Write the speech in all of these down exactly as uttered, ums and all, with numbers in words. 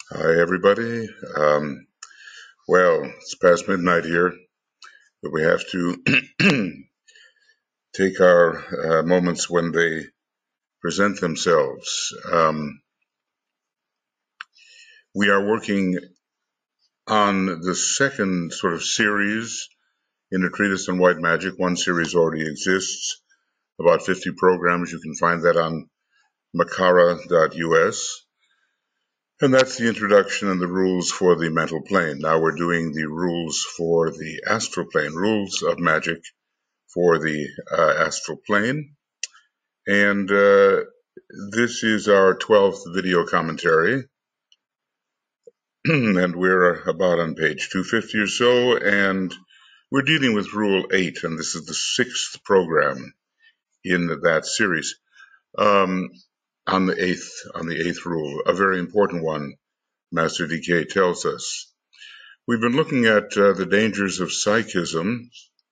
Hi, everybody. Um, well, it's past midnight here, but we have to take our uh, moments when they present themselves. Um, we are working on the second sort of series in the Treatise on White Magic. One series already exists, about fifty programs. You can find that on makara dot U S. And that's the introduction and the rules for the mental plane. Now we're doing the rules for the astral plane, rules of magic for the uh, astral plane. And uh, this is our twelfth video commentary. And we're about on page two fifty or so. And we're dealing with Rule eight, and this is the sixth program in that series. Um, on the eighth, on the eighth rule, a very important one, Master D K tells us. We've been looking at uh, the dangers of psychism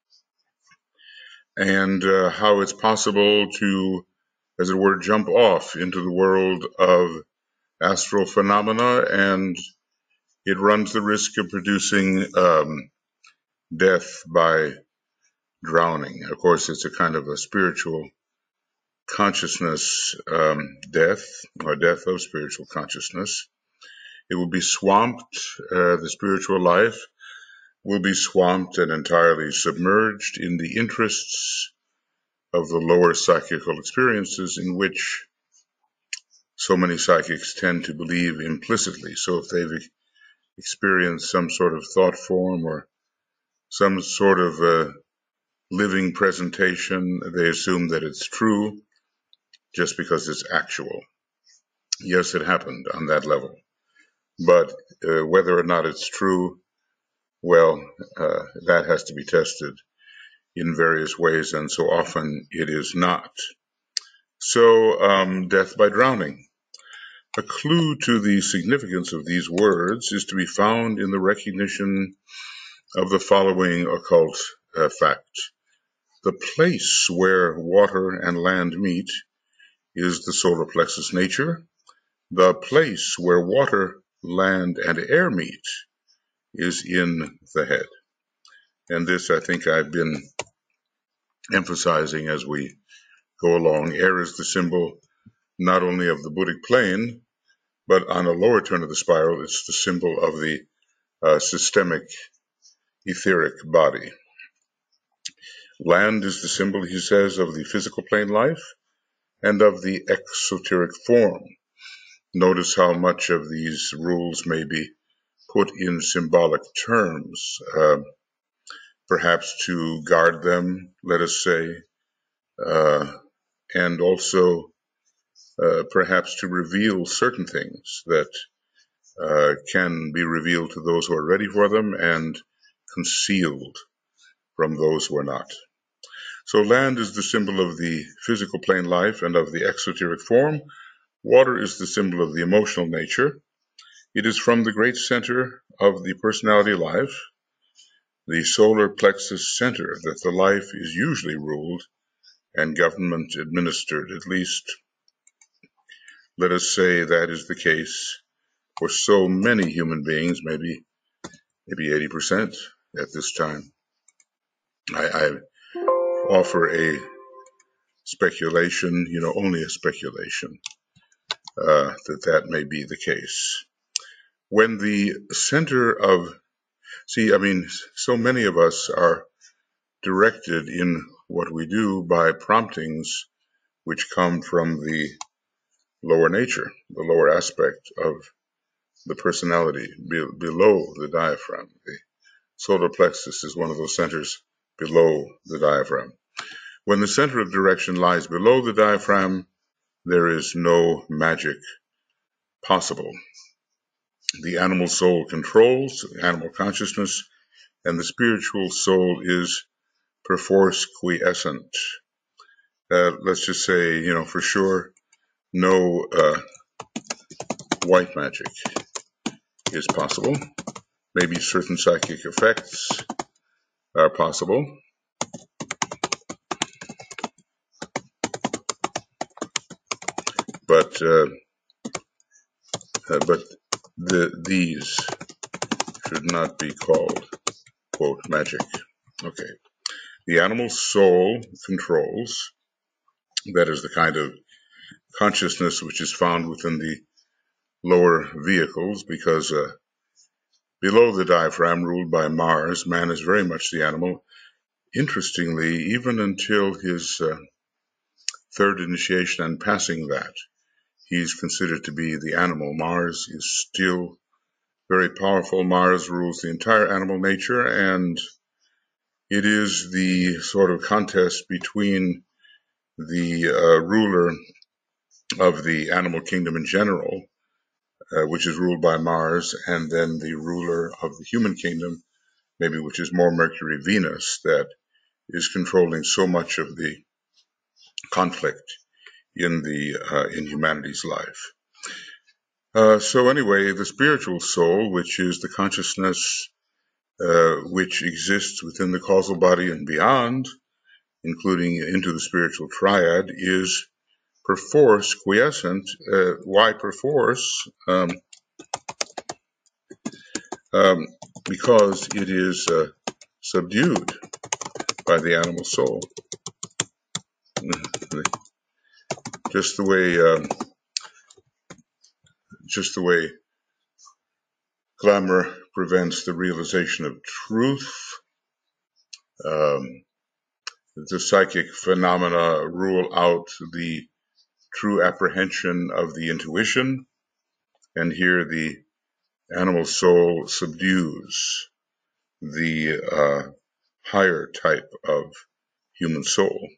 and uh, how it's possible to, as it were, jump off into the world of astral phenomena, and it runs the risk of producing um, death by drowning. Of course, it's a kind of a spiritual consciousness um, death, or death of spiritual consciousness. It will be swamped, uh, the spiritual life will be swamped and entirely submerged in the interests of the lower psychical experiences in which so many psychics tend to believe implicitly. So if they've experienced some sort of thought form or some sort of uh, living presentation, they assume that it's true just because it's actual. Yes, it happened on that level. But uh, whether or not it's true, well, uh, that has to be tested in various ways, and so often it is not. So, um, death by drowning. A clue to the significance of these words is to be found in the recognition of the following occult uh, fact. The place where water and land meet is the solar plexus nature. The place where water, land, and air meet is in the head. And this, I think, I've been emphasizing as we go along. Air is the symbol not only of the Buddhic plane, but on a lower turn of the spiral, it's the symbol of the uh, systemic etheric body. Land is the symbol, he says, of the physical plane life and of the exoteric form. Notice how much of these rules may be put in symbolic terms, uh, perhaps to guard them, let us say, uh, and also uh, perhaps to reveal certain things that uh, can be revealed to those who are ready for them and concealed from those who are not. So land is the symbol of the physical plane life and of the exoteric form. Water is the symbol of the emotional nature. It is from the great center of the personality life, the solar plexus center, that the life is usually ruled and government administered. At least, let us say that is the case for so many human beings, maybe maybe eighty percent at this time. I, I offer a speculation, you know, only a speculation, uh, that that may be the case. When the center of, see, I mean, so many of us are directed in what we do by promptings which come from the lower nature, the lower aspect of the personality be, below the diaphragm. The solar plexus is one of those centers below the diaphragm. When the center of direction lies below the diaphragm, there is no magic possible. The animal soul controls animal consciousness, and the spiritual soul is perforce quiescent. Uh, let's just say, you know, for sure, no uh, white magic is possible. Maybe certain psychic effects are possible, but uh, uh, but the, these should not be called, quote, magic. Okay. The animal soul controls, that is the kind of consciousness which is found within the lower vehicles, because uh, below the diaphragm, ruled by Mars, man is very much the animal. Interestingly, even until his uh, third initiation and passing that, he's considered to be the animal. Mars is still very powerful. Mars rules the entire animal nature, and it is the sort of contest between the uh, ruler of the animal kingdom in general, uh, which is ruled by Mars, and then the ruler of the human kingdom, maybe which is more Mercury, Venus, that is controlling so much of the conflict in the uh, in humanity's life. Uh, so anyway, the spiritual soul, which is the consciousness uh, which exists within the causal body and beyond, including into the spiritual triad, is perforce quiescent. Uh, why perforce? Um, um, because it is uh, subdued by the animal soul. Just the way, um, just the way glamour prevents the realization of truth. Um, the psychic phenomena rule out the true apprehension of the intuition, and here the animal soul subdues the uh, higher type of human soul.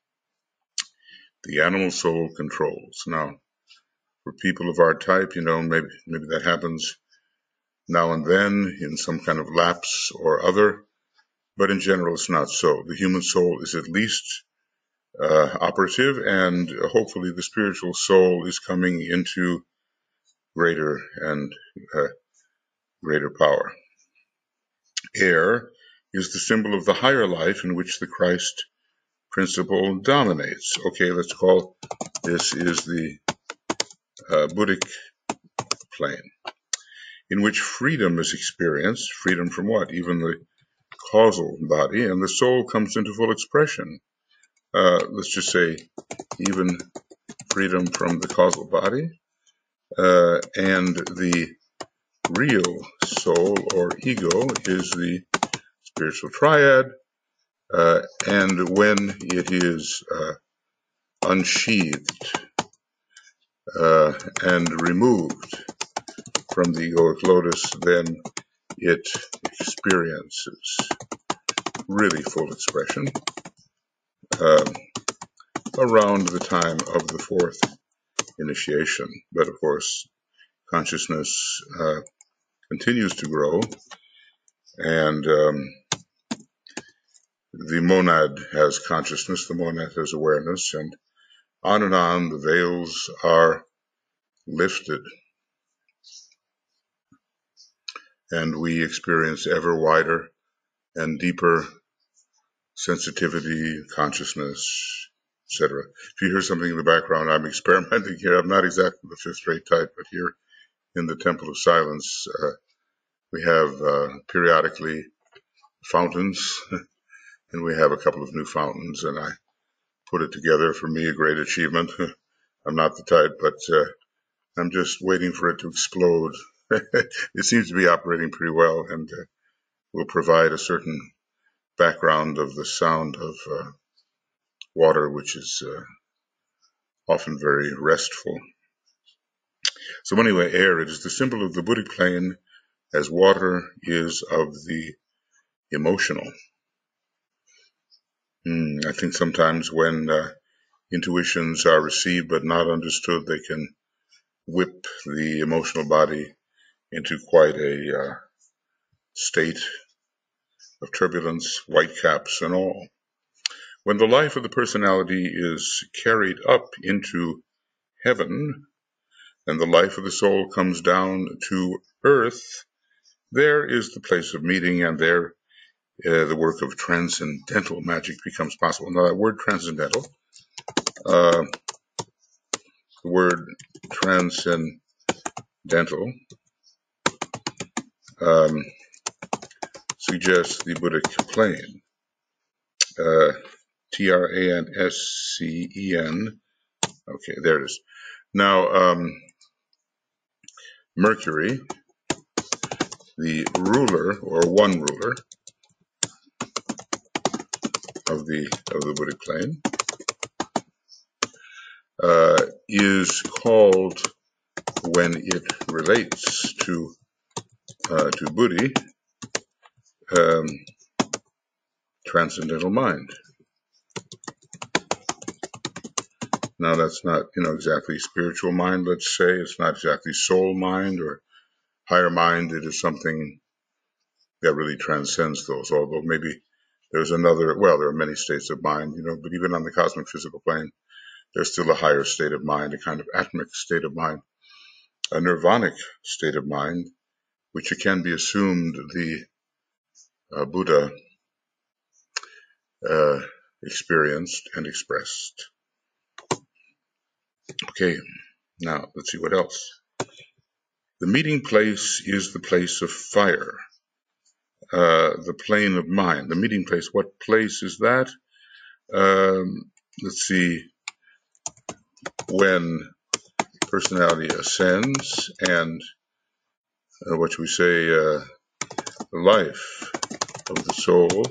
The animal soul controls. Now, for people of our type, you know, maybe maybe that happens now and then in some kind of lapse or other, but in general, it's not so. The human soul is at least uh, operative, and hopefully, the spiritual soul is coming into greater and uh, greater power. Air is the symbol of the higher life in which the Christ principle dominates. Okay, let's call this is the uh, Buddhic plane, in which freedom is experienced. Freedom from what? Even the causal body, and the soul comes into full expression. Uh, let's just say even freedom from the causal body, uh, and the real soul or ego is the spiritual triad, uh, and when it is uh, unsheathed uh, and removed from the egoic lotus, then it experiences really full expression um, around the time of the fourth initiation. But of course, consciousness uh, continues to grow, and um, the monad has consciousness, the monad has awareness, and on and on the veils are lifted, and we experience ever wider and deeper sensitivity, consciousness, et cetera. If you hear something in the background, I'm experimenting here. I'm not exactly the fifth rate type, but here in the Temple of Silence, uh, we have uh, periodically fountains, and we have a couple of new fountains, and I put it together. For me, a great achievement. I'm not the type, but uh, I'm just waiting for it to explode. It seems to be operating pretty well, and uh, will provide a certain background of the sound of uh, water, which is uh, often very restful. So anyway, air, it is the symbol of the Buddhic plane, as water is of the emotional. Hmm, I think sometimes when uh, intuitions are received but not understood, they can whip the emotional body into quite a uh, state of turbulence, whitecaps and all. When the life of the personality is carried up into heaven, and the life of the soul comes down to earth, there is the place of meeting, and there uh, the work of transcendental magic becomes possible. Now, that word transcendental, uh, the word transcendental um, suggests the Buddhic plane. Uh, T R A N S C E N. Okay, there it is. Now, um, Mercury, the ruler or one ruler of the of the Buddhic plane, uh, is called, when it relates to uh, to Buddhi, um, transcendental mind. Now, that's not, you know, exactly spiritual mind, let's say. It's not exactly soul mind or higher mind. It is something that really transcends those, although maybe there's another, well, there are many states of mind, you know, but even on the cosmic physical plane, there's still a higher state of mind, a kind of atmic state of mind, a nirvanic state of mind, which it can be assumed the uh, Buddha uh, experienced and expressed. Okay, now let's see what else. The meeting place is the place of fire, uh, the plane of mind. The meeting place, what place is that? Um, let's see, when personality ascends and uh, what should we say, uh, the life of the soul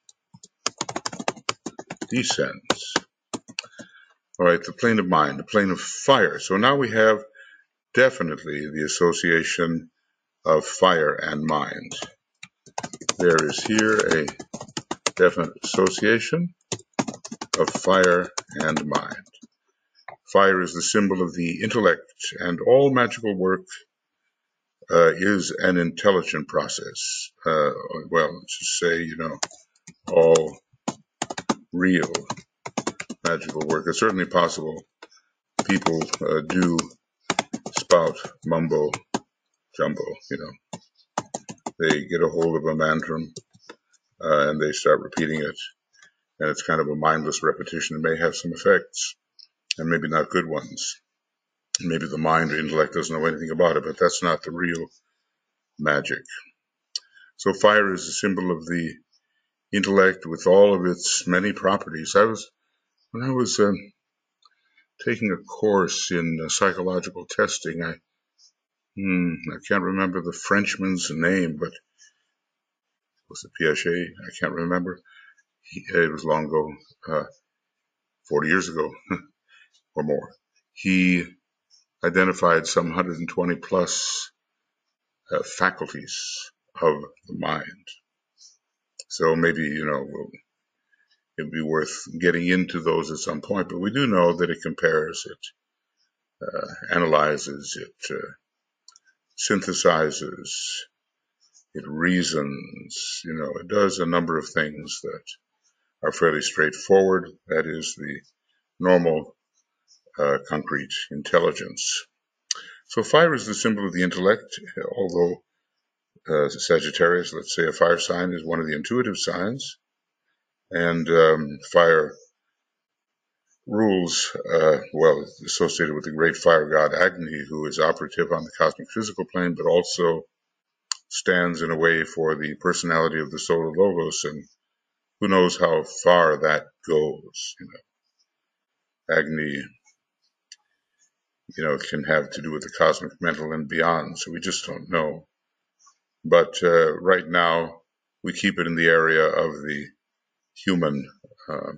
descends. All right, the plane of mind, the plane of fire. So now we have definitely the association of fire and mind. There is here a definite association of fire and mind. Fire is the symbol of the intellect, and all magical work uh, is an intelligent process. Uh, well, let's just say, you know, all real magical work. It's certainly possible people uh, do spout mumbo jumbo, you know. They get a hold of a mantra uh, and they start repeating it, and it's kind of a mindless repetition. It may have some effects, and maybe not good ones. Maybe the mind or intellect doesn't know anything about it, but that's not the real magic. So fire is a symbol of the intellect with all of its many properties. I was, when I was um, taking a course in uh, psychological testing, I, hmm, I can't remember the Frenchman's name, but was it Piaget? I can't remember. He, it was long ago, uh, forty years ago or more. He identified some one hundred twenty plus uh, faculties of the mind. So maybe, you know, we'll, it'd be worth getting into those at some point. But we do know that it compares, it uh, analyzes, it uh, synthesizes, it reasons. You know, it does a number of things that are fairly straightforward. That is the normal uh, concrete intelligence. So fire is the symbol of the intellect, although uh, Sagittarius, let's say a fire sign, is one of the intuitive signs. And um, fire rules, uh, well, associated with the great fire god Agni, who is operative on the cosmic physical plane, but also stands in a way for the personality of the solar logos, and who knows how far that goes. You know, Agni, you know, can have to do with the cosmic mental and beyond, so we just don't know. But uh, right now, we keep it in the area of the human uh,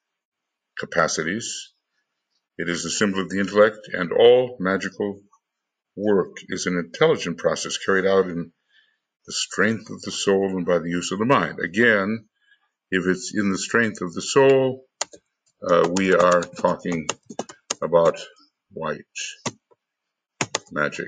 capacities. It is the symbol of the intellect, and all magical work is an intelligent process carried out in the strength of the soul and by the use of the mind. Again, if it's in the strength of the soul, uh, we are talking about white magic.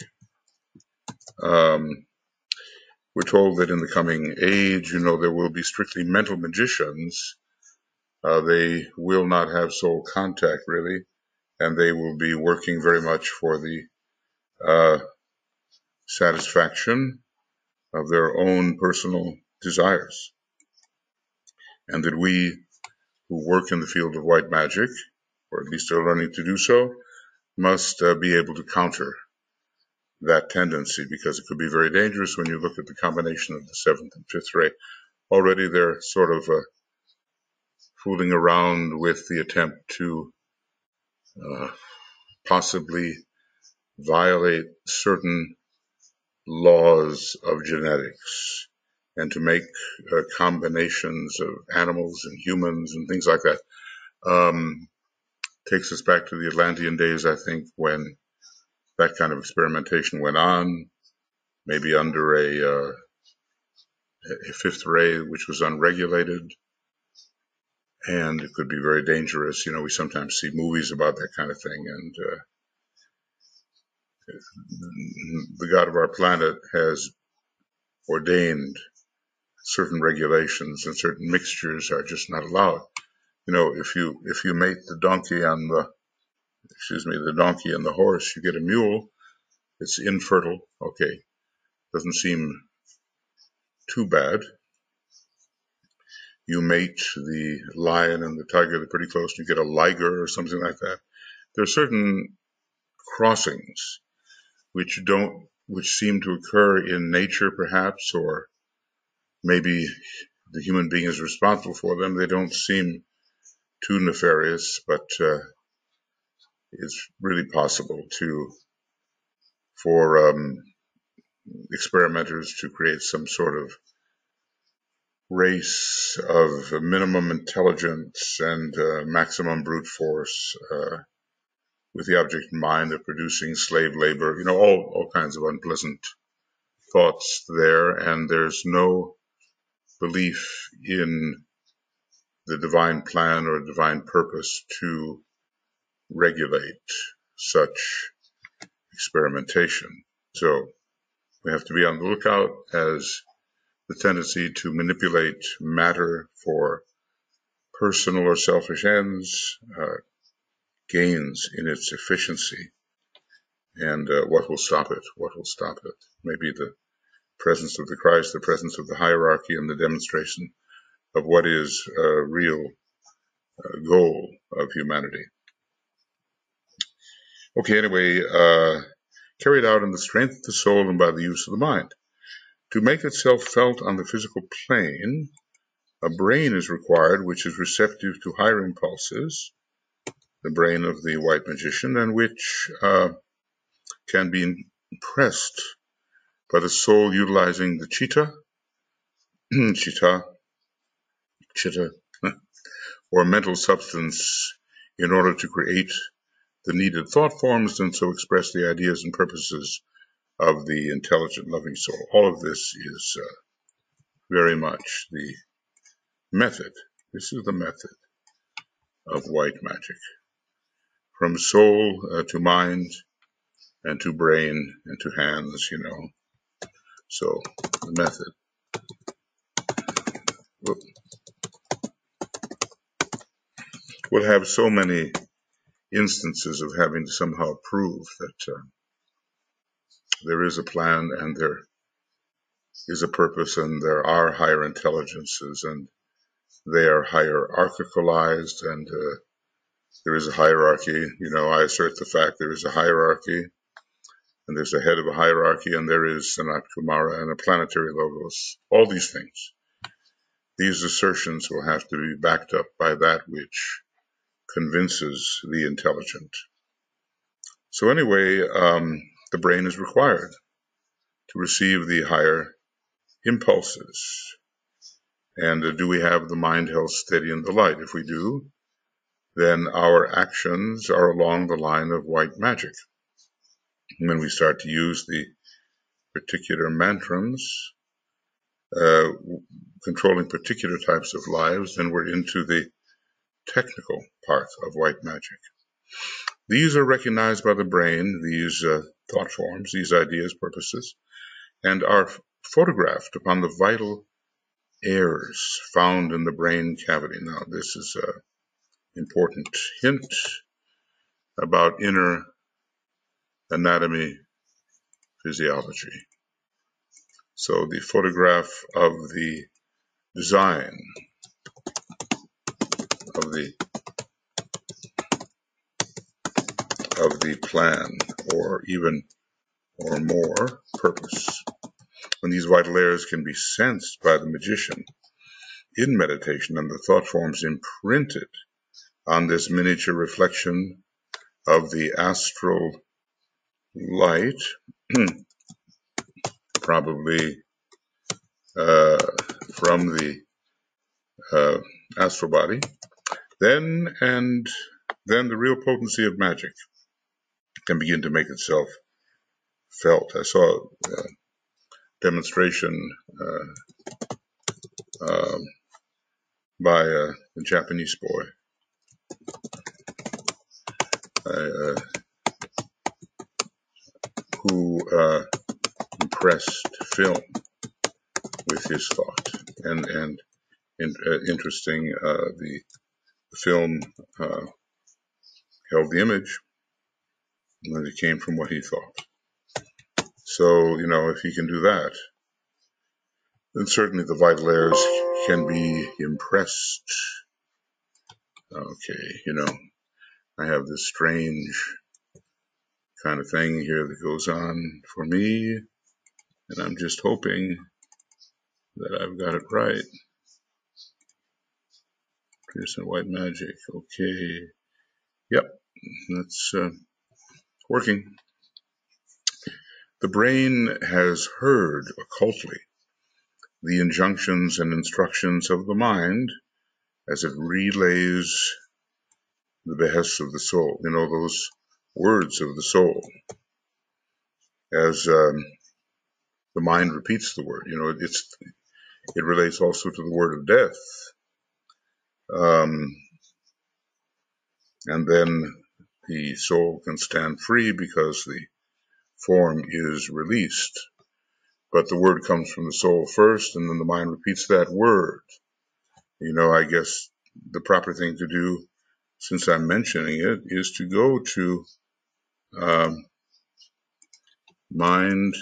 Um, we're told that in the coming age, you know, there will be strictly mental magicians. Uh, they will not have soul contact, really, and they will be working very much for the uh, satisfaction of their own personal desires. And that we who work in the field of white magic, or at least are learning to do so, must uh, be able to counter that tendency, because it could be very dangerous when you look at the combination of the seventh and fifth ray. Already they're sort of uh, fooling around with the attempt to uh, possibly violate certain laws of genetics and to make uh, combinations of animals and humans and things like that. Um, takes us back to the Atlantean days, I think, when that kind of experimentation went on, maybe under a, uh, a fifth ray which was unregulated, and it could be very dangerous. You know, we sometimes see movies about that kind of thing, and uh, the God of our planet has ordained certain regulations, and certain mixtures are just not allowed. You know, if you if you mate the donkey and the excuse me the donkey and the horse, you get a mule. It's infertile. Okay, doesn't seem too bad. You mate the lion and the tiger, they're pretty close. You get a liger or something like that. There are certain crossings which don't, which seem to occur in nature, perhaps, or maybe the human being is responsible for them. They don't seem too nefarious, but uh, it's really possible to for um, experimenters to create some sort of race of minimum intelligence and uh, maximum brute force, uh, with the object in mind of producing slave labor, you know, all, all kinds of unpleasant thoughts there. And there's no belief in the divine plan or divine purpose to regulate such experimentation. So we have to be on the lookout as the tendency to manipulate matter for personal or selfish ends uh, gains in its efficiency. And uh, what will stop it? What will stop it? Maybe the presence of the Christ, the presence of the hierarchy, and the demonstration of what is a real uh, goal of humanity. Okay, anyway, uh, carried out in the strength of the soul and by the use of the mind. To make itself felt on the physical plane, a brain is required which is receptive to higher impulses, the brain of the white magician, and which uh, can be impressed by the soul utilizing the chitta, chitta, chitta, or mental substance in order to create the needed thought forms and so express the ideas and purposes of the intelligent, loving soul. All of this is uh, very much the method. This is the method of white magic. From soul uh, to mind and to brain and to hands, you know. So the method will have so many instances of having to somehow prove that uh, there is a plan and there is a purpose and there are higher intelligences and they are hierarchicalized and uh, there is a hierarchy. You know, I assert the fact there is a hierarchy and there's a head of a hierarchy and there is Sanat Kumara and a planetary logos. All these things. These assertions will have to be backed up by that which convinces the intelligent. So anyway, um, the brain is required to receive the higher impulses. And uh, do we have the mind held steady in the light? If we do, then our actions are along the line of white magic. And when we start to use the particular mantras, uh, controlling particular types of lives, then we're into the technical part of white magic. These are recognized by the brain, these uh, thought forms, these ideas, purposes, and are photographed upon the vital airs found in the brain cavity. Now, this is an important hint about inner anatomy physiology. So the photograph of the design of the of the plan, or even or more purpose. When these vital airs can be sensed by the magician in meditation and the thought forms imprinted on this miniature reflection of the astral light, probably uh, from the uh, astral body, then and then the real potency of magic can begin to make itself felt. I saw a demonstration uh, uh, by a, a Japanese boy uh, who uh, impressed film with his thought, and and in, uh, interesting. Uh, the, the film uh, held the image, and it came from what he thought. So you know, if he can do that, then certainly the vital airs can be impressed. Okay, you know, I have this strange kind of thing here that goes on for me, and I'm just hoping that I've got it right. Pearson White Magic. Okay. Yep, that's uh, working. The brain has heard occultly the injunctions and instructions of the mind as it relays the behests of the soul. You know, those words of the soul. As um, the mind repeats the word, you know, it's it relates also to the word of death. Um, and then the soul can stand free because the form is released. But the word comes from the soul first, and then the mind repeats that word. You know, I guess the proper thing to do, since I'm mentioning it, is to go to um, mind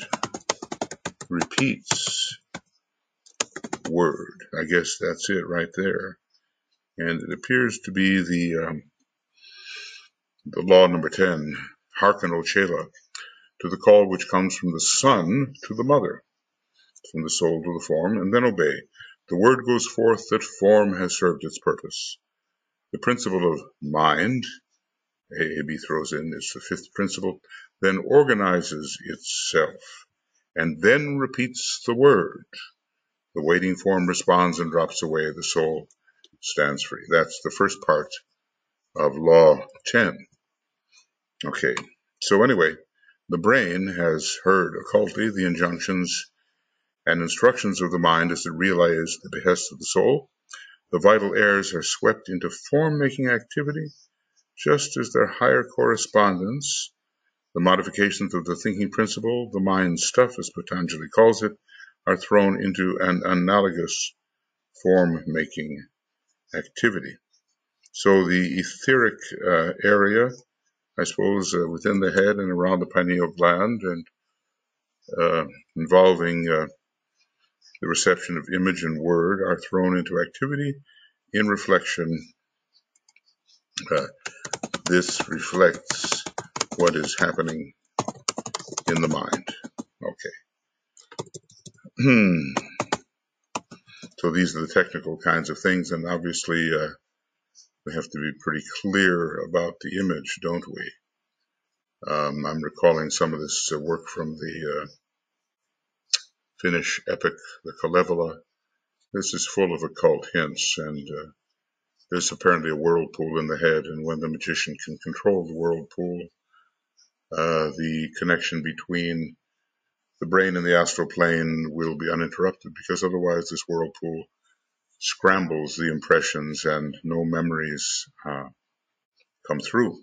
repeats word. I guess that's it right there. And it appears to be the um, the law number ten, hearken, O Chela, to the call which comes from the son to the mother, from the soul to the form, and then obey. The word goes forth that form has served its purpose. The principle of mind, A A B throws in, is the fifth principle, then organizes itself, and then repeats the word. The waiting form responds and drops away. The soul stands free. That's the first part of Law ten. Okay, so anyway, the brain has heard occultly the injunctions and instructions of the mind as it realizes the behests of the soul. The vital airs are swept into form-making activity, just as their higher correspondents, the modifications of the thinking principle, the mind stuff, as Patanjali calls it, are thrown into an analogous form-making activity. So the etheric uh, area, I suppose, uh, within the head and around the pineal gland, and uh, involving uh, the reception of image and word, are thrown into activity in reflection. Uh, this reflects what is happening in the mind. Okay. Hmm. So these are the technical kinds of things, and obviously uh, we have to be pretty clear about the image, don't we? Um, I'm recalling some of this uh, work from the uh, Finnish epic, the Kalevala. This is full of occult hints, and uh, there's apparently a whirlpool in the head, and when the magician can control the whirlpool, uh, the connection between the brain and the astral plane will be uninterrupted, because otherwise this whirlpool scrambles the impressions and no memories uh, come through.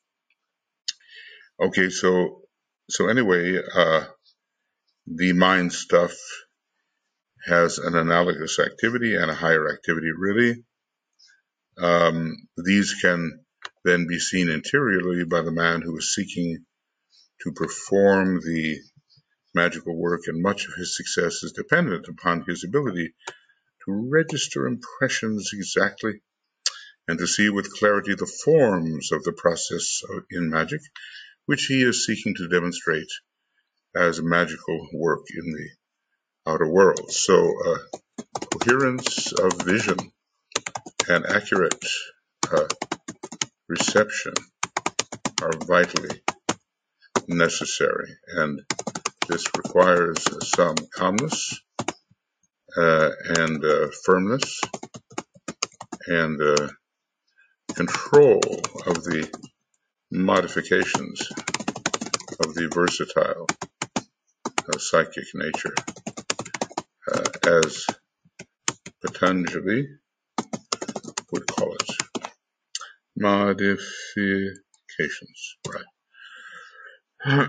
Okay, so so anyway, uh, the mind stuff has an analogous activity and a higher activity, really. Um, these can then be seen interiorly by the man who is seeking to perform the magical work, and much of his success is dependent upon his ability to register impressions exactly and to see with clarity the forms of the process in magic which he is seeking to demonstrate as magical work in the outer world. So uh, coherence of vision and accurate uh, reception are vitally necessary, and this requires some calmness uh, and uh, firmness and uh, control of the modifications of the versatile uh, psychic nature, uh, as Patanjali would call it. Modifications, right.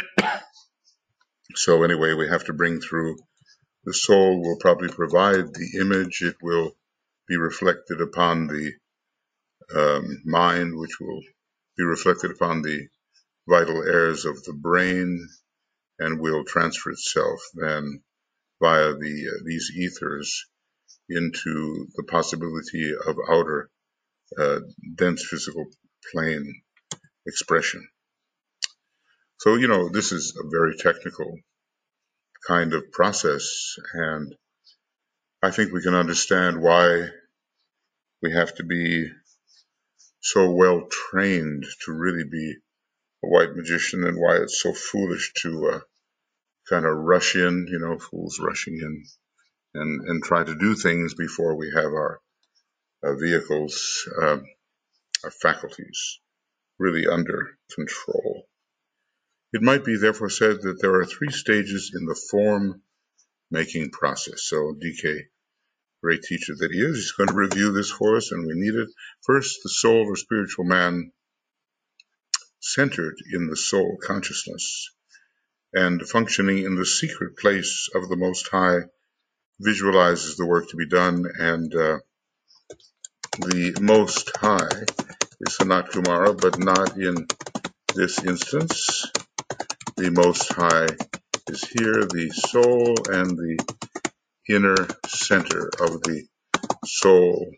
So anyway, we have to bring through, the soul will probably provide the image, it will be reflected upon the um, mind, which will be reflected upon the vital airs of the brain, and will transfer itself then via the uh, these ethers into the possibility of outer uh, dense physical plane expression. So, you know, this is a very technical kind of process, and I think we can understand why we have to be so well trained to really be a white magician, and why it's so foolish to uh, kind of rush in, you know, fools rushing in and, and try to do things before we have our uh, vehicles, um, our faculties really under control. It might be therefore said that there are three stages in the form making process. So D K, great teacher that he is, he's going to review this for us, and we need it. First, the soul or spiritual man centered in the soul consciousness and functioning in the secret place of the Most High visualizes the work to be done, and uh, the Most High is Sanat Kumara, but not in this instance. The Most High is here, the soul and the inner center of the soul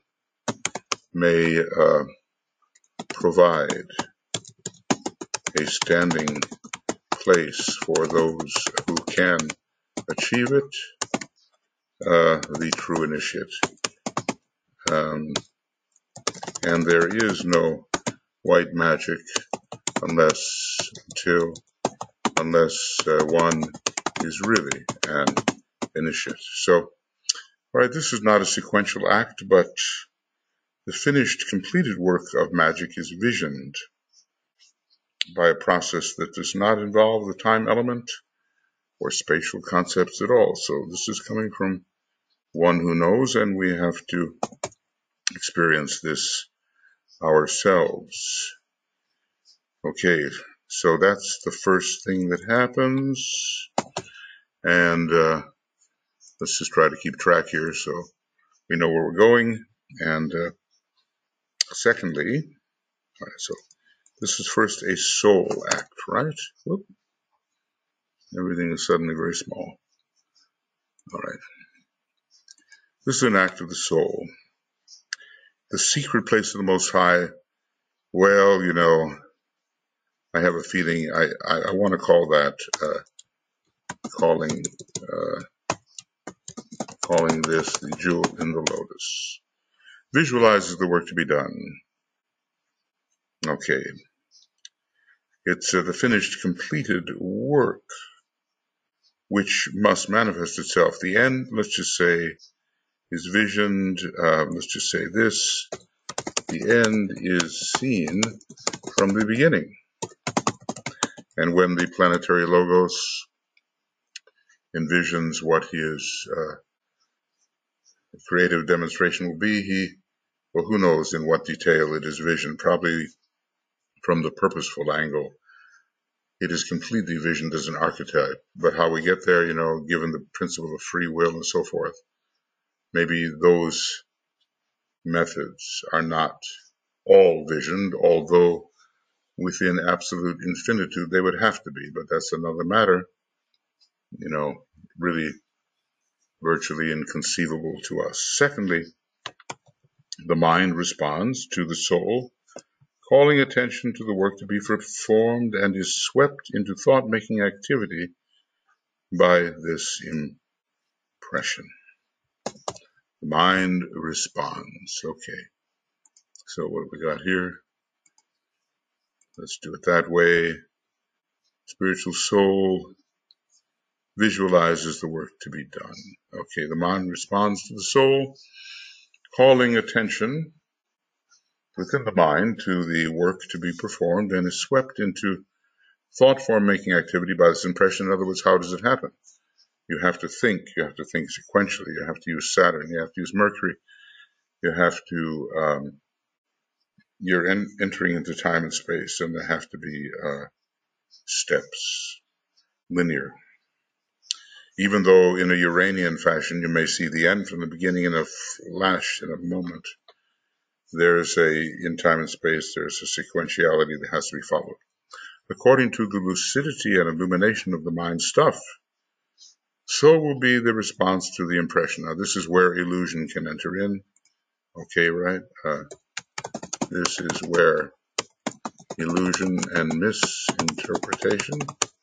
may uh, provide a standing place for those who can achieve it, uh, the true initiate. Um, and there is no white magic unless until unless uh, one is really an initiate. So, all right, this is not a sequential act, but the finished, completed work of magic is visioned by a process that does not involve the time element or spatial concepts at all. So this is coming from one who knows, and we have to experience this ourselves. Okay, so that's the first thing that happens, and uh, let's just try to keep track here so we know where we're going. And uh, secondly, all right, so this is first a soul act, right? Whoop. Everything is suddenly very small. All right. This is an act of the soul. The secret place of the Most High, well, you know, I have a feeling I, I, I want to call that uh, calling uh, calling this the jewel in the lotus. Visualizes the work to be done. Okay. It's uh, the finished, completed work which must manifest itself. The end, let's just say, is visioned. Uh, let's just say this. The end is seen from the beginning. And when the planetary logos envisions what his uh, creative demonstration will be, he, well, who knows in what detail it is visioned, probably from the purposeful angle. It is completely visioned as an archetype, but how we get there, you know, given the principle of free will and so forth, maybe those methods are not all visioned, although within absolute infinitude they would have to be, but that's another matter, you know, really virtually inconceivable to us. Secondly, the mind responds to the soul, calling attention to the work to be performed, and is swept into thought-making activity by this impression. The mind responds. Okay, so what have we got here? Let's do it that way. Spiritual soul visualizes the work to be done. Okay, the mind responds to the soul, calling attention within the mind to the work to be performed, and is swept into thought form making activity by this impression. In other words, how does it happen? You have to think, you have to think sequentially, you have to use Saturn, you have to use Mercury, you have to, um, you're in, entering into time and space, and there have to be uh, steps, linear. Even though in a Uranian fashion you may see the end from the beginning in a flash, in a moment, there's a, in time and space, there's a sequentiality that has to be followed. According to the lucidity and illumination of the mind stuff, so will be the response to the impression. Now, this is where illusion can enter in. Okay, right? Uh, this is where illusion and misinterpretation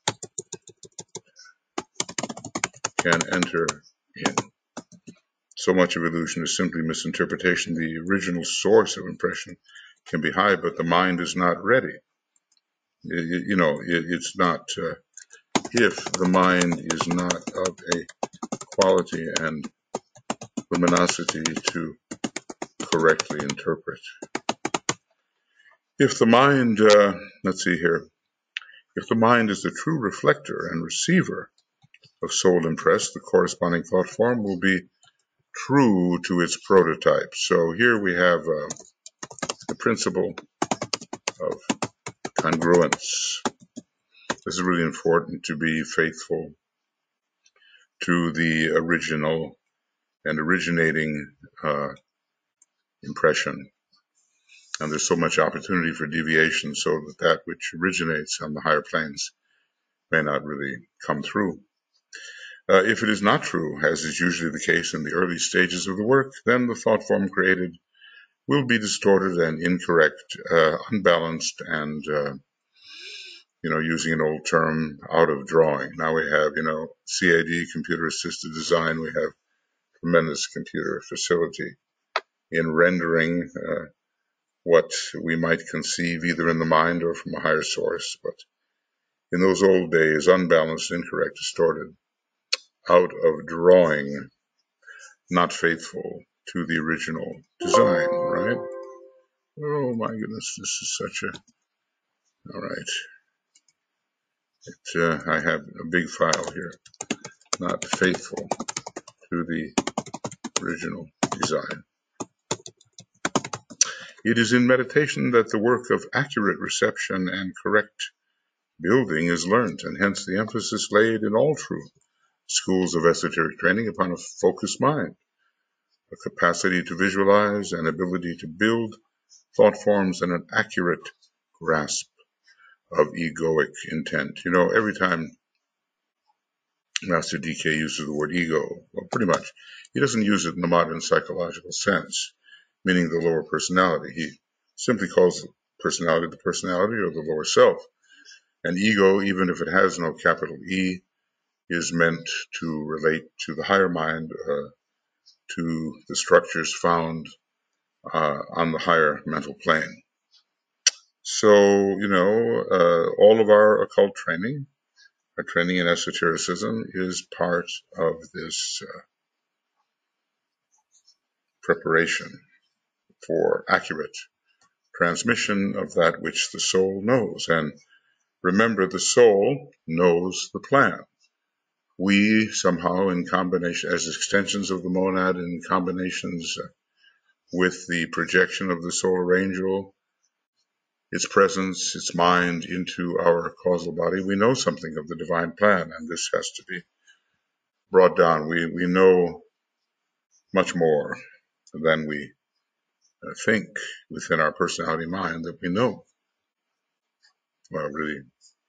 can enter in. So much of illusion is simply misinterpretation. The original source of impression can be high, but the mind is not ready. It, you know, it, it's not, uh, if the mind is not of a quality and luminosity to correctly interpret. If the mind, uh, let's see here, if the mind is the true reflector and receiver of soul impressed, the corresponding thought form will be true to its prototype. So here we have uh, the principle of congruence. This is really important, to be faithful to the original and originating uh, impression. And there's so much opportunity for deviation, so that that which originates on the higher planes may not really come through. Uh, if it is not true, as is usually the case in the early stages of the work, then the thought form created will be distorted and incorrect, uh, unbalanced, and, uh, you know, using an old term, out of drawing. Now we have, you know, C A D, computer-assisted design. We have tremendous computer facility in rendering uh, what we might conceive either in the mind or from a higher source. But in those old days, unbalanced, incorrect, distorted, out of drawing, not faithful to the original design, right? Oh my goodness, this is such a, all right. It, uh, I have a big file here, not faithful to the original design. It is in meditation that the work of accurate reception and correct building is learned, and hence the emphasis laid in all true schools of esoteric training upon a focused mind, a capacity to visualize, an ability to build thought forms, and an accurate grasp of egoic intent. You know, every time Master D K uses the word ego, well, pretty much, he doesn't use it in the modern psychological sense, meaning the lower personality. He simply calls personality the personality or the lower self. And ego, even if it has no capital E, is meant to relate to the higher mind, uh, to the structures found uh, on the higher mental plane. So, you know, uh, all of our occult training, our training in esotericism, is part of this uh, preparation for accurate transmission of that which the soul knows. And remember, the soul knows the plan. We somehow, in combination, as extensions of the monad, in combinations uh, with the projection of the solar angel, its presence, its mind into our causal body, we know something of the divine plan, and this has to be brought down. We we know much more than we uh, think within our personality mind that we know. Well, really,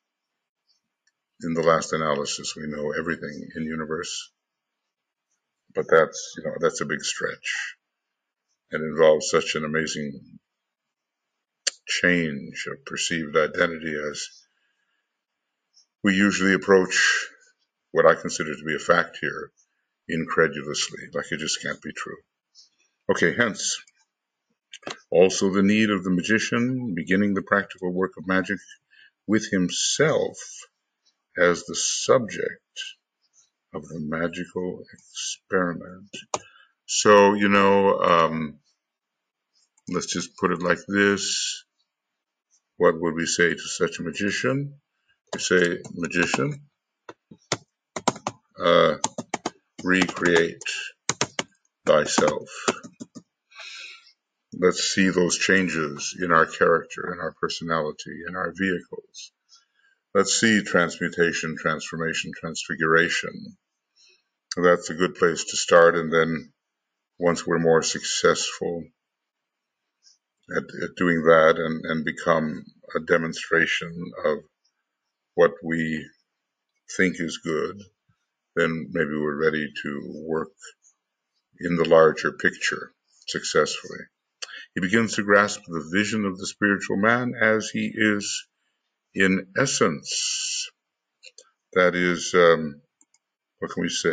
in the last analysis, we know everything in the universe, but that's, you know, that's a big stretch. It involves such an amazing change of perceived identity as we usually approach what I consider to be a fact here incredulously, like it just can't be true. Okay, hence, also the need of the magician beginning the practical work of magic with himself as the subject of the magical experiment. So, you know, um, let's just put it like this. What would we say to such a magician? We say, magician, uh, recreate thyself. Let's see those changes in our character, in our personality, in our vehicles. Let's see transmutation, transformation, transfiguration. That's a good place to start, and then once we're more successful at, at doing that and, and become a demonstration of what we think is good, then maybe we're ready to work in the larger picture successfully. He begins to grasp the vision of the spiritual man as he is in essence. That is, um, what can we say?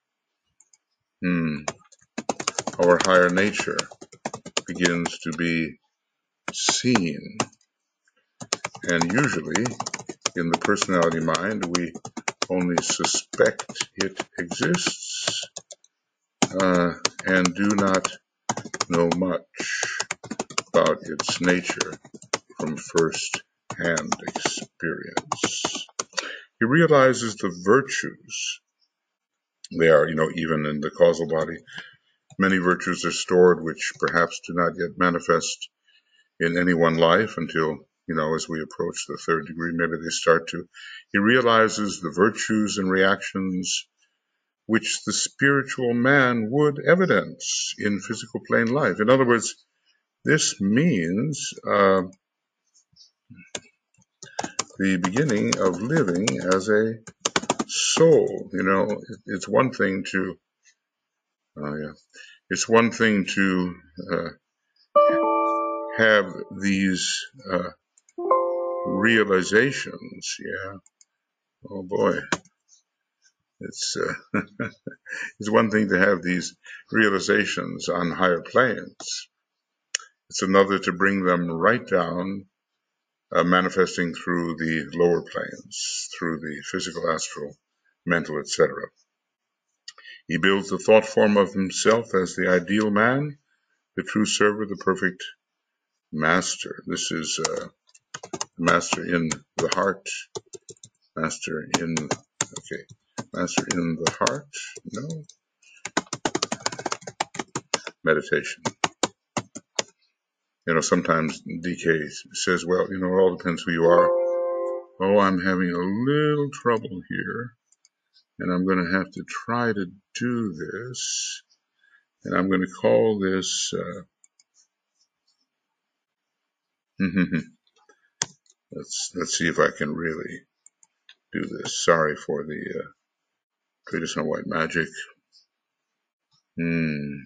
Hmm. Our higher nature begins to be seen. And usually, in the personality mind, we only suspect it exists uh, and do not know much about its nature from first-hand experience. He realizes the virtues. They are, you know, even in the causal body. Many virtues are stored which perhaps do not yet manifest in any one life until, you know, as we approach the third degree, maybe they start to. He realizes the virtues and reactions which the spiritual man would evidence in physical plane life. In other words, this means uh, the beginning of living as a soul. You know, it's one thing to, uh, yeah, it's one thing to uh, have these uh, realizations. Yeah. Oh boy. It's uh, it's one thing to have these realizations on higher planes. It's another to bring them right down, uh, manifesting through the lower planes, through the physical, astral, mental, et cetera. He builds the thought form of himself as the ideal man, the true server, the perfect master. This is uh, master in the heart, master in, okay, master in the heart, no, meditation. You know, sometimes D K says, well, you know, it all depends who you are. Oh, I'm having a little trouble here, and I'm going to have to try to do this, and I'm going to call this, uh, let's, let's see if I can really do this. Sorry for the uh, traditional white magic. Hmm,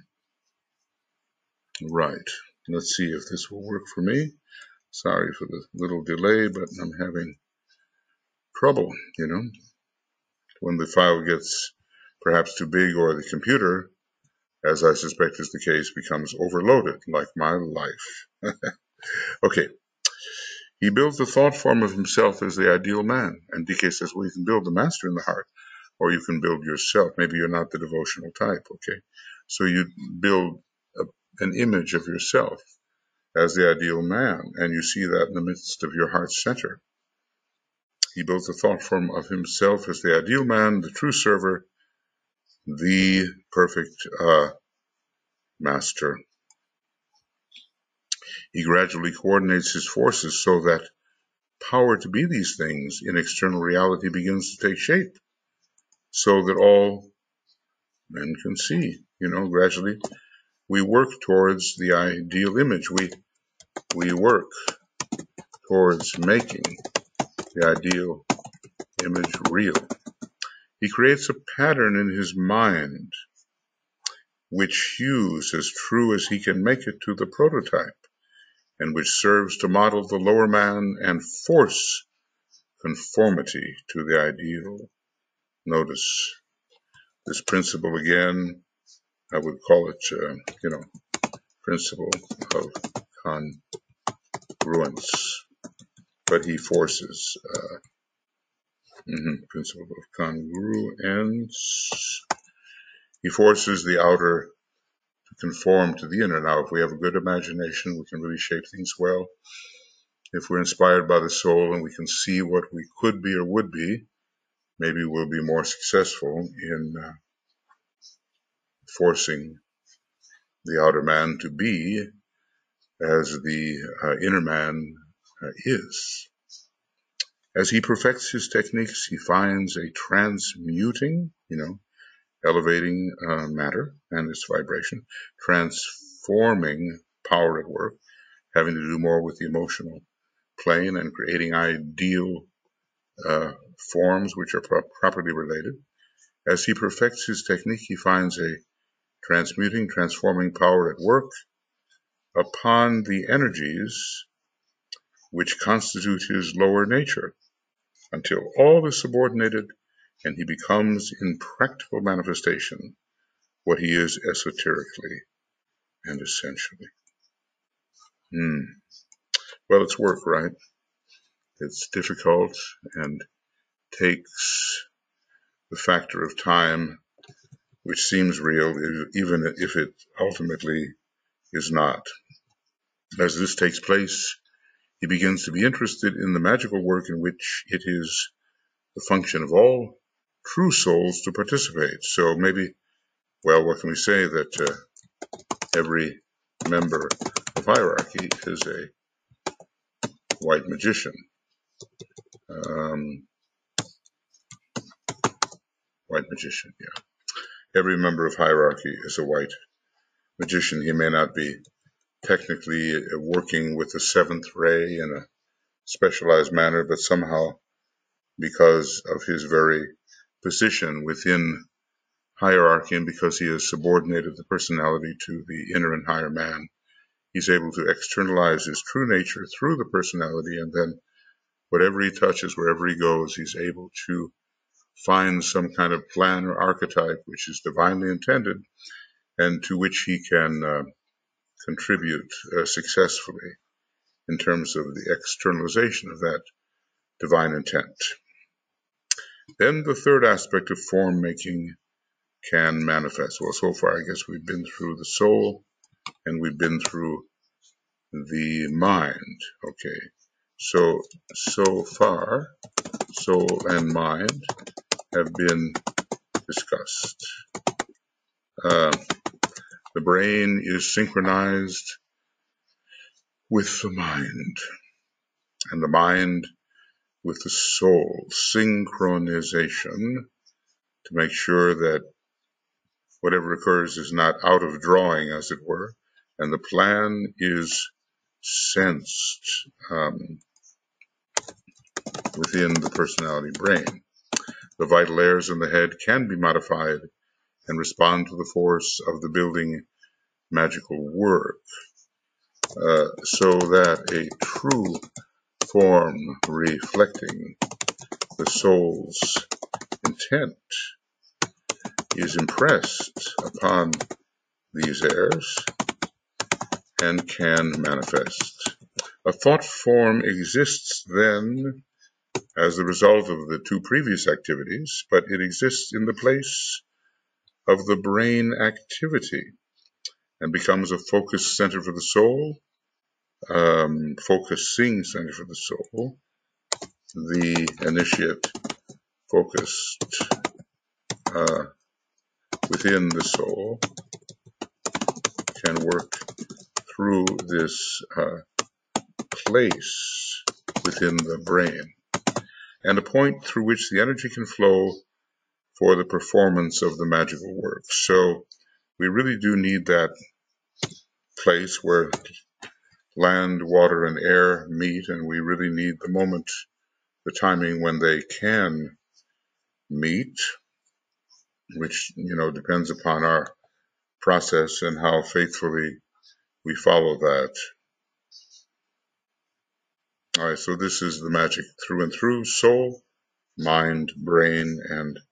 right. Let's see if this will work for me. Sorry for the little delay, but I'm having trouble, you know. When the file gets perhaps too big or the computer, as I suspect is the case, becomes overloaded, like my life. Okay. He builds the thought form of himself as the ideal man. And D K says, well, you can build the master in the heart, or you can build yourself. Maybe you're not the devotional type, okay? So you build a, an image of yourself as the ideal man, and you see that in the midst of your heart center. He builds the thought form of himself as the ideal man, the true server, the perfect uh, master. He gradually coordinates his forces so that power to be these things in external reality begins to take shape, so that all men can see. You know, gradually we work towards the ideal image. We we work towards making the ideal image real. He creates a pattern in his mind which hews as true as he can make it to the prototype, and which serves to model the lower man and force conformity to the ideal Notice this principle again. I would call it, uh, you know, principle of congruence, but he forces uh, mm-hmm, principle of congruence. He forces the outer to conform to the inner. Now, if we have a good imagination, we can really shape things well. If we're inspired by the soul and we can see what we could be or would be, maybe we'll be more successful in uh, forcing the outer man to be as the uh, inner man uh, is. As he perfects his techniques, he finds a transmuting, you know, elevating uh, matter and its vibration, transforming power at work, having to do more with the emotional plane and creating ideal uh, forms which are pro- properly related. As he perfects his technique, he finds a transmuting, transforming power at work upon the energies which constitute his lower nature, until all is subordinated and he becomes in practical manifestation what he is esoterically and essentially. Hmm. Well, it's work, right? It's difficult and takes the factor of time, which seems real, even if it ultimately is not. As this takes place, he begins to be interested in the magical work in which it is the function of all true souls to participate. So maybe, well, what can we say? That uh, every member of hierarchy is a white magician. Um, white magician, yeah. Every member of hierarchy is a white magician. He may not be technically working with the seventh ray in a specialized manner, but somehow, because of his very position within hierarchy and because he has subordinated the personality to the inner and higher man, he's able to externalize his true nature through the personality, and then whatever he touches, wherever he goes, he's able to find some kind of plan or archetype which is divinely intended and to which he can uh, contribute uh, successfully in terms of the externalization of that divine intent. Then the third aspect of form making can manifest. Well, so far, I guess we've been through the soul and we've been through the mind. Okay. So, so far, soul and mind have been discussed. Uh, the brain is synchronized with the mind, and the mind with the soul. Synchronization to make sure that whatever occurs is not out of drawing, as it were, and the plan is sensed um, within the personality brain. The vital layers in the head can be modified and respond to the force of the building magical work, uh, so that a true form reflecting the soul's intent is impressed upon these airs and can manifest. A thought form exists then as the result of the two previous activities, but it exists in the place of the brain activity and becomes a focus center for the soul, um, focusing center for the soul. The initiate focused uh, within the soul can work through this uh, place within the brain, and a point through which the energy can flow for the performance of the magical work. So we really do need that place where land, water, and air meet, and we really need the moment, the timing when they can meet, which, you know, depends upon our process and how faithfully we follow that. All right, so this is the magic through and through: soul, mind, brain, and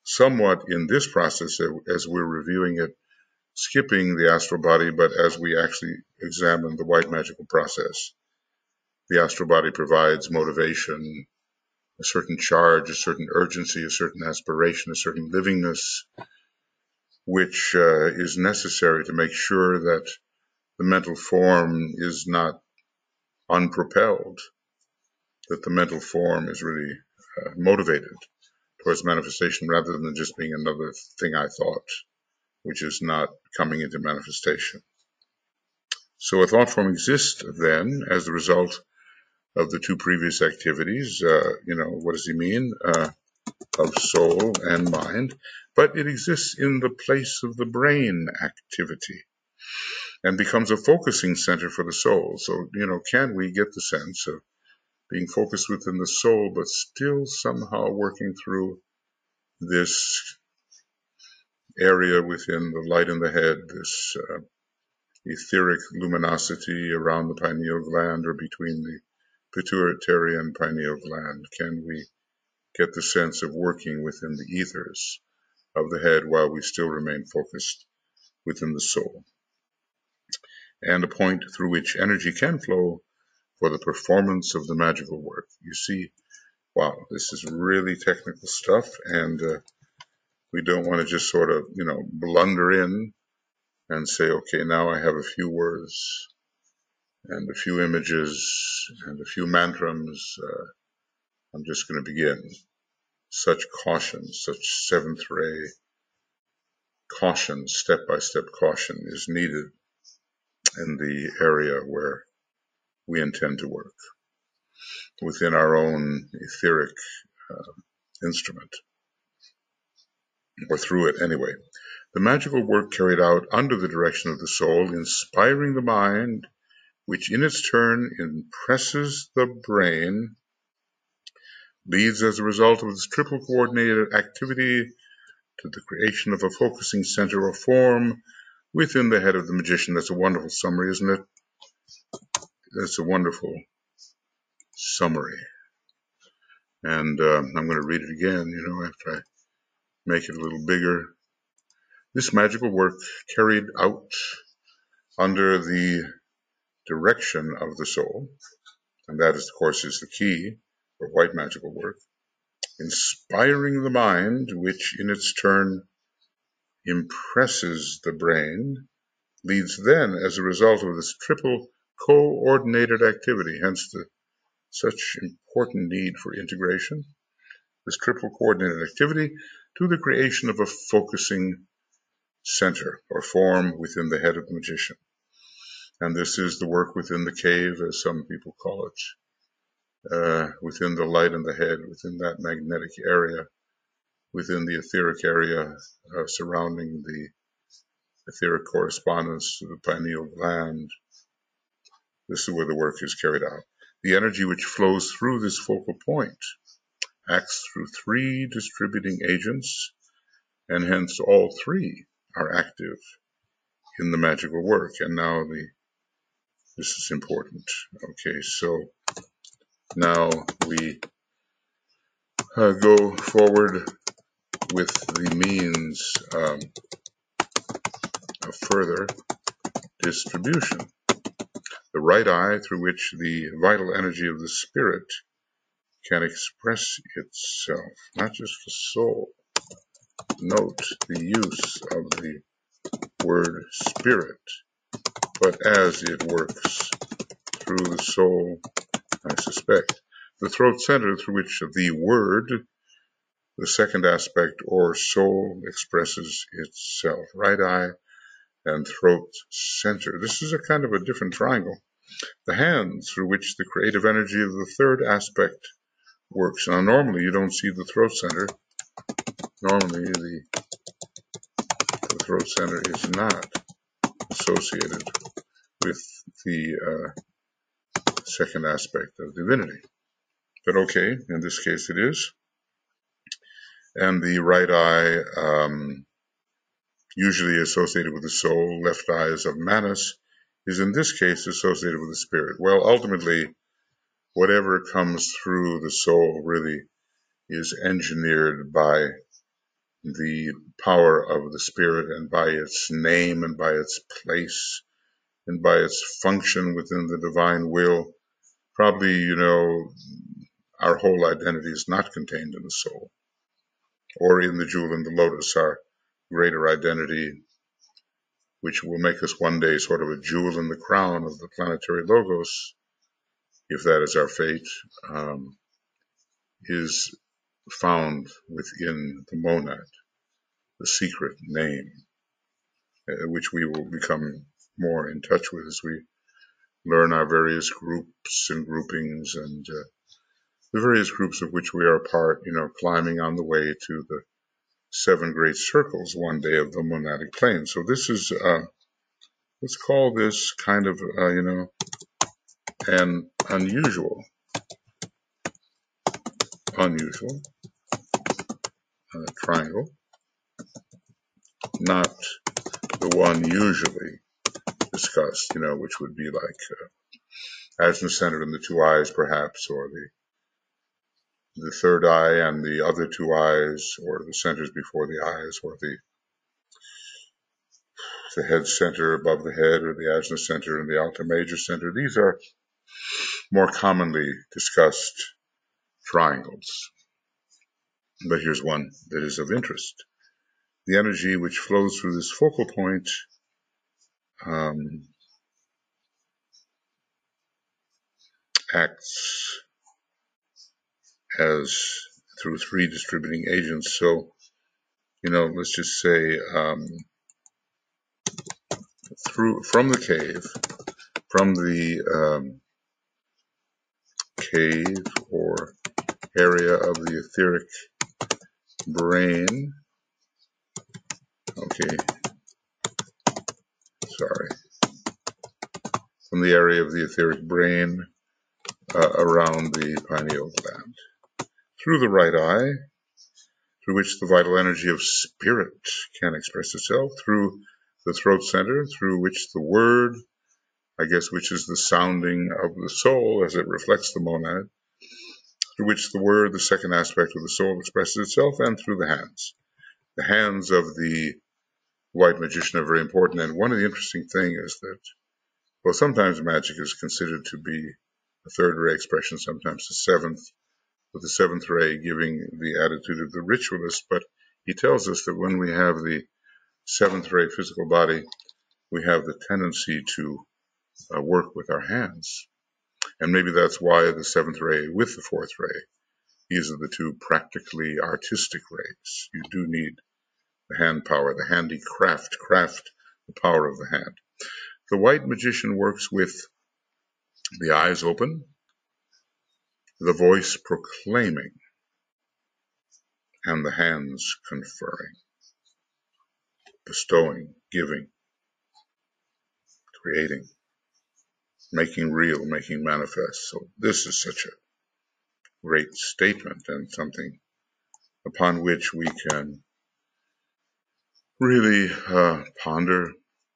somewhat in this process as we're reviewing it, skipping the astral body, but as we actually examine the white magical process. The astral body provides motivation, a certain charge, a certain urgency, a certain aspiration, a certain livingness, which uh, is necessary to make sure that the mental form is not unpropelled, that the mental form is really uh, motivated towards manifestation rather than just being another thing I thought, which is not coming into manifestation. So a thought form exists then as the result of the two previous activities. Uh, you know, what does he mean? Uh, of soul and mind, but it exists in the place of the brain activity and becomes a focusing center for the soul. So, you know, can we get the sense of being focused within the soul, but still somehow working through this area within the light in the head, this uh, etheric luminosity around the pineal gland or between the pituitary and pineal gland? Can we get the sense of working within the ethers of the head while we still remain focused within the soul? And a point through which energy can flow for the performance of the magical work. You see, wow, this is really technical stuff, and uh, we don't want to just sort of, you know, blunder in and say, okay, now I have a few words and a few images and a few mantrams. Uh, I'm just going to begin. Such caution, such seventh ray caution, step-by-step caution is needed in the area where we intend to work within our own etheric uh, instrument, or through it anyway. The magical work carried out under the direction of the soul, inspiring the mind, which in its turn impresses the brain, leads as a result of this triple coordinated activity to the creation of a focusing center or form within the head of the magician. That's a wonderful summary, isn't it? That's a wonderful summary. And uh, I'm going to read it again, you know, after I make it a little bigger. This magical work carried out under the direction of the soul, and that, is, of course, is the key for white magical work, inspiring the mind, which in its turn impresses the brain, leads then, as a result of this triple coordinated activity, hence the such important need for integration, this triple coordinated activity, to the creation of a focusing center or form within the head of the magician. And this is the work within the cave, as some people call it, uh, within the light in the head, within that magnetic area, within the etheric area uh, surrounding the etheric correspondence to the pineal gland. This is where the work is carried out. The energy which flows through this focal point acts through three distributing agents, and hence all three are active in the magical work. And now the this is important. Okay, so now we uh, go forward with the means um, of further distribution. The right eye, through which the vital energy of the spirit can express itself, not just the soul. Note the use of the word spirit, but as it works through the soul, I suspect. The throat center, through which the word, the second aspect, or soul, expresses itself. Right eye and throat center. This is a kind of a different triangle. The hands, through which the creative energy of the third aspect works. Now, normally you don't see the throat center. Normally the, the throat center is not associated with the uh, second aspect of divinity. But okay, in this case it is. And the right eye, um, usually associated with the soul, left eye is of Manas, is in this case associated with the spirit. Well, ultimately, whatever comes through the soul really is engineered by the power of the Spirit, and by its name and by its place and by its function within the divine will, probably, you know, our whole identity is not contained in the soul or in the jewel in the lotus, our greater identity, which will make us one day sort of a jewel in the crown of the planetary logos, if that is our fate, um, is found within the monad, the secret name, uh, which we will become more in touch with as we learn our various groups and groupings and uh, the various groups of which we are a part, you know, climbing on the way to the seven great circles one day of the monadic plane. So this is, uh, let's call this kind of, uh, you know, an unusual, unusual uh, triangle, not the one usually discussed, you know, which would be like uh, Ajna centered in the two eyes, perhaps, or the the third eye and the other two eyes, or the centers before the eyes, or the the head center above the head, or the Ajna center and the Alta Major center. These are more commonly discussed triangles. But here's one that is of interest. The energy which flows through this focal point um, acts as through three distributing agents. So, you know, let's just say um, through from the cave, from the um, cave or area of the etheric brain. Okay, sorry. From the area of the etheric brain uh, around the pineal gland. Through the right eye, through which the vital energy of spirit can express itself, through the throat center, through which the word, I guess, which is the sounding of the soul as it reflects the monad, through which the word, the second aspect of the soul, expresses itself, and through the hands. The hands of the white magician are very important, and one of the interesting things is that, well, sometimes magic is considered to be a third ray expression, sometimes the seventh, with the seventh ray giving the attitude of the ritualist, but he tells us that when we have the seventh ray physical body, we have the tendency to uh, work with our hands. And maybe that's why the seventh ray with the fourth ray, these are the two practically artistic rays. You do need the hand power, the handicraft, craft, the power of the hand. The white magician works with the eyes open, the voice proclaiming, and the hands conferring, bestowing, giving, creating, making real, making manifest. So this is such a great statement and something upon which we can really uh, ponder,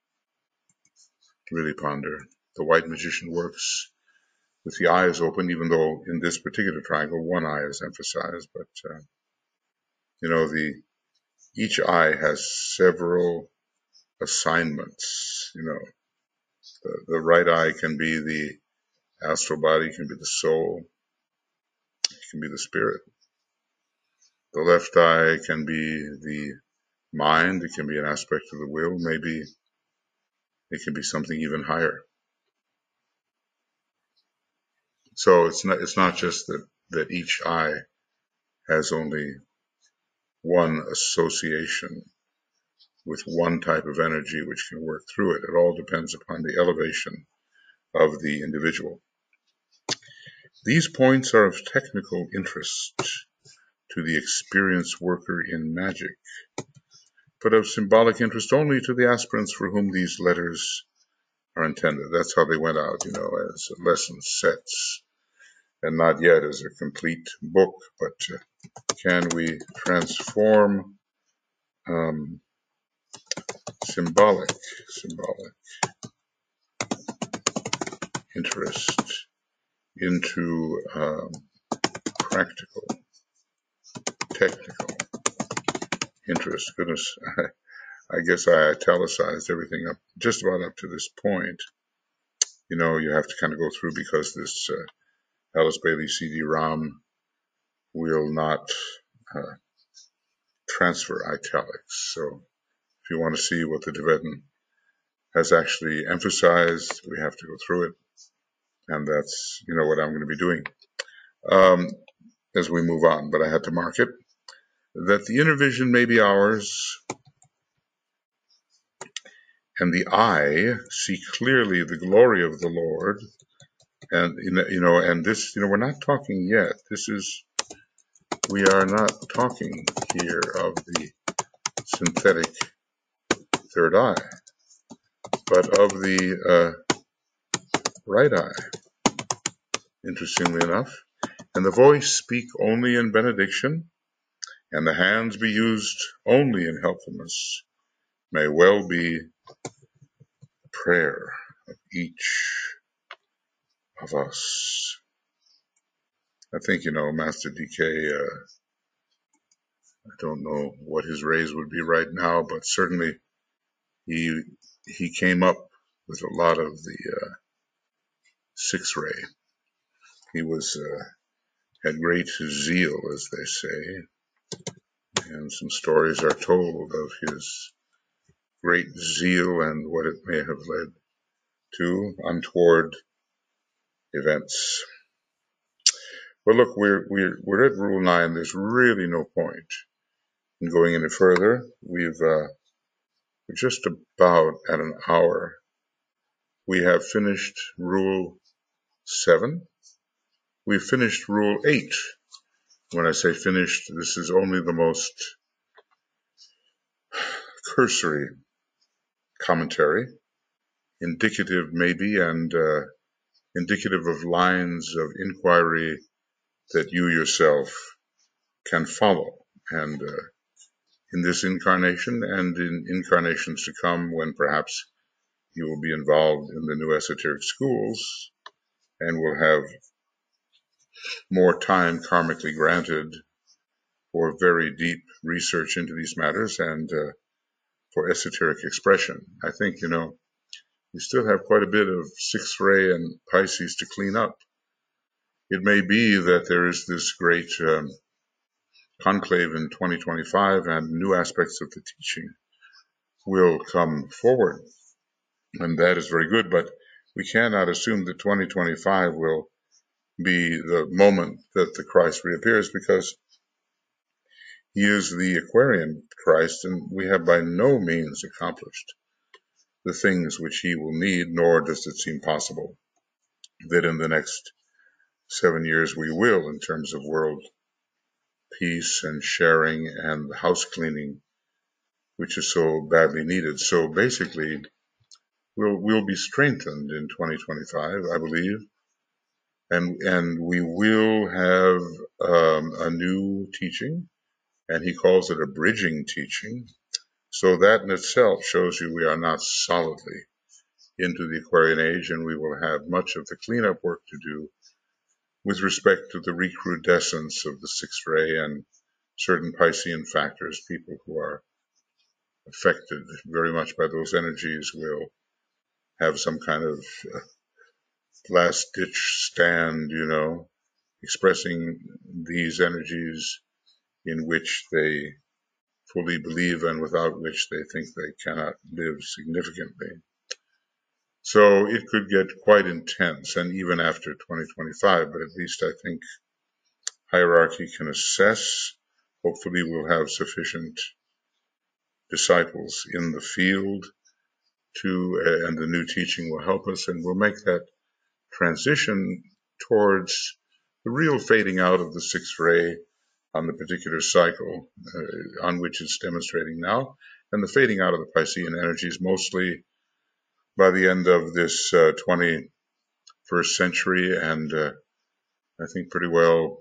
really ponder. The white magician works with the eyes open, even though in this particular triangle, one eye is emphasized, but uh, you know, the each eye has several assignments. You know, the, the right eye can be the astral body, can be the soul, it can be the spirit. The left eye can be the mind, it can be an aspect of the will, maybe it can be something even higher. So it's not it's not just that, that each eye has only one association with one type of energy which can work through it. It all depends upon the elevation of the individual. These points are of technical interest to the experienced worker in magic, but of symbolic interest only to the aspirants for whom these letters are intended. That's how they went out, you know, as lesson sets, and not yet as a complete book, but uh, can we transform um, symbolic, symbolic interest into um, practical, technical interest. Goodness, I guess I italicized everything up just about up to this point. You know, you have to kind of go through because this uh, Alice Bailey C D ROM will not uh, transfer italics. So if you want to see what the Tibetan has actually emphasized, we have to go through it. And that's, you know, what I'm going to be doing um, as we move on. But I had to mark it that the inner vision may be ours, and the eye see clearly the glory of the Lord. And, you know, and this, you know, we're not talking yet. This is, we are not talking here of the synthetic third eye, but of the uh, right eye, interestingly enough. And the voice speak only in benediction, and the hands be used only in helpfulness, may well be prayer of each of us. I think, you know, Master D K, uh, I don't know what his rays would be right now, but certainly he he came up with a lot of the uh, six ray. He was uh, had great zeal, as they say, and some stories are told of his great zeal and what it may have led to untoward events. Well, look, we're we're we're at Rule Nine. There's really no point in going any further. We've uh, we're just about at an hour. We have finished Rule Seven. We've finished Rule Eight. When I say finished, this is only the most cursory commentary, indicative maybe, and uh, indicative of lines of inquiry that you yourself can follow. And uh, in this incarnation and in incarnations to come, when perhaps you will be involved in the new esoteric schools and will have more time karmically granted for very deep research into these matters and uh, for esoteric expression. I think, you know, we still have quite a bit of sixth ray and Pisces to clean up. It may be that there is this great um, conclave in twenty twenty-five and new aspects of the teaching will come forward. And that is very good, but we cannot assume that twenty twenty-five will be the moment that the Christ reappears, because he is the Aquarian Christ, and we have by no means accomplished the things which he will need, nor does it seem possible that in the next seven years we will, in terms of world peace and sharing and house cleaning, which is so badly needed. So basically, we'll we'll be strengthened in twenty twenty-five, I believe, and and we will have um, a new teaching, and he calls it a bridging teaching. So that in itself shows you we are not solidly into the Aquarian age, and we will have much of the cleanup work to do with respect to the recrudescence of the sixth ray and certain Piscean factors. People who are affected very much by those energies will have some kind of uh, last ditch stand, you know, expressing these energies in which they fully believe and without which they think they cannot live significantly. So it could get quite intense, and even after twenty twenty-five, but at least I think hierarchy can assess. Hopefully we'll have sufficient disciples in the field to, uh, and the new teaching will help us, and we'll make that transition towards the real fading out of the sixth ray on the particular cycle uh, on which it's demonstrating now, and the fading out of the Piscean energies mostly by the end of this uh, twenty-first century, and uh, I think pretty well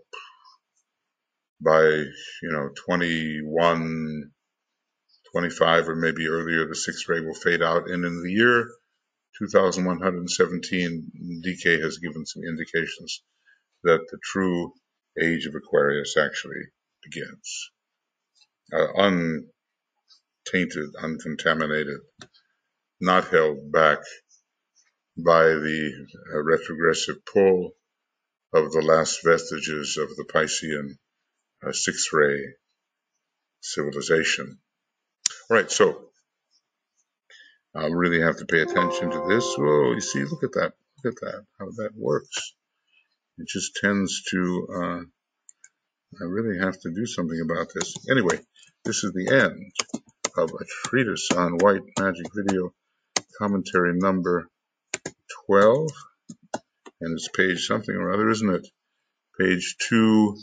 by, you know, twenty-one, twenty-five, or maybe earlier, the sixth ray will fade out, and in the year two thousand one hundred seventeen, D K has given some indications that the true age of Aquarius actually begins. uh, untainted, uncontaminated, not held back by the uh, retrogressive pull of the last vestiges of the Piscean uh, six-ray civilization. All right, so I really have to pay attention to this. Whoa, you see, look at that. Look at that, how that works. It just tends to, uh, I really have to do something about this. Anyway, this is the end of a treatise on white magic video, commentary number twelve. And it's page something or other, isn't it? Page two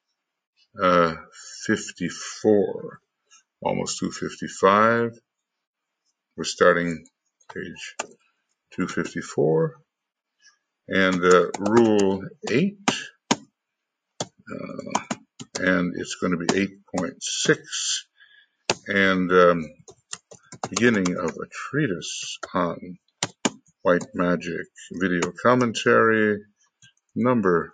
fifty-four, almost two fifty-five. We're starting page two fifty-four. And uh, rule eight, uh, and it's going to be eight point six, and um, beginning of a treatise on white magic video commentary, number,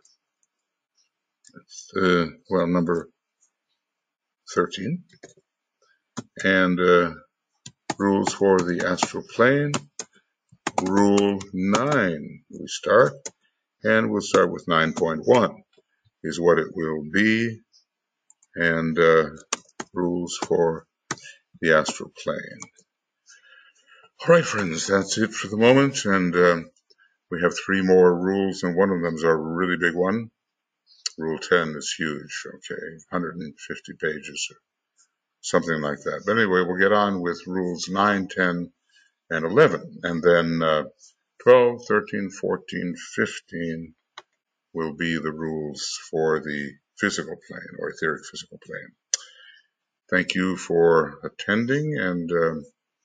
uh, well, number thirteen, and uh, rules for the astral plane, rule nine, we start, and we'll start with nine point one, is what it will be, and uh, rules for the astral plane. All right, friends, that's it for the moment, and um, we have three more rules, and one of them is a really big one. Rule ten is huge, okay, one hundred fifty pages or something like that. But anyway, we'll get on with rules nine, ten, and eleven, and then uh, twelve, thirteen, fourteen, fifteen will be the rules for the physical plane or etheric physical plane. Thank you for attending, and um,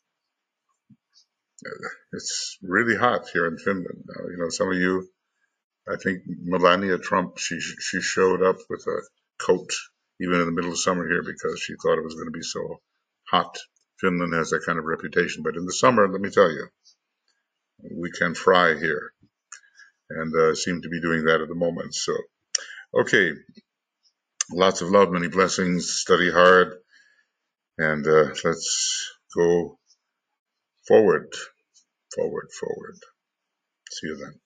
it's really hot here in Finland. Uh, you know, some of you, I think Melania Trump, she she showed up with a coat even in the middle of summer here because she thought it was going to be so hot. Finland has that kind of reputation, but in the summer, let me tell you, we can fry here, and uh, seem to be doing that at the moment. So, okay, lots of love, many blessings, study hard, and uh, let's go forward, forward, forward. See you then.